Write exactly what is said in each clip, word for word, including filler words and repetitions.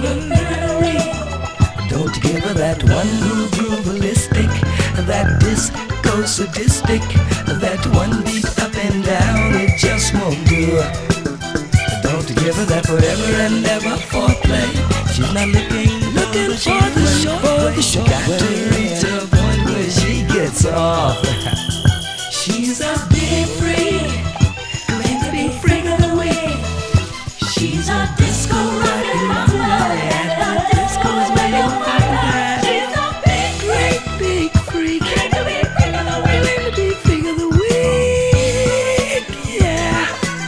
Don't give her that one groove groovalistic, that disco sadistic, that one beat up and down, it just won't do. Don't give her that forever and ever foreplay. She's not looking looking for the short way. She got to reach a point where she gets off. She's a big freak, claim to be freak of the week. She's a disco rockin' mama, and the disco's where you find her. She's a big, great big freak, claim to be freak of the week. Claim to be freak of the week, yeah.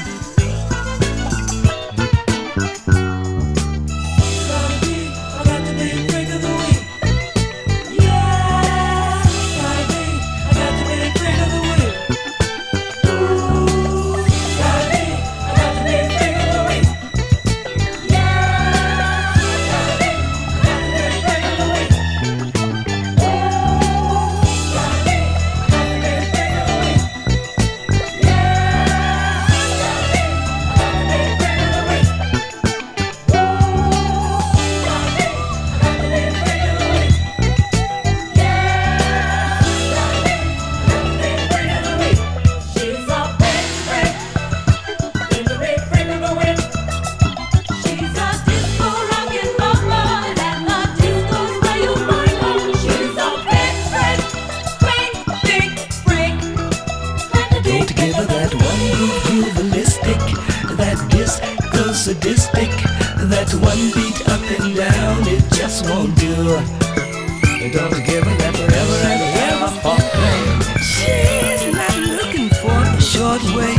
Gotta be, I got to be freak of the week, yeah. Gotta be, I got to be freak of the week. Ooh, gotta be, I got to be freak of the week, yeah. Gotta be, I got to be freak of the week. Ooh, gotta be, I got to be freak of the week, yeah. Gotta be, I got to be freak of the week. Ooh, gotta be, I got to be freak of the week, yeah. Gotta be, I got to be freak of the week. She's a big freak, claim to be freak of the week. She's a disco rockin' mama, and the disco's where you find her. She's a big freak, great big freak, claim to be Don't give her that one groove groovalistic, that disco sadistic, that one beat up and down, it just won't do. Don't give her that forever and ever foreplay. She's not looking for the short way.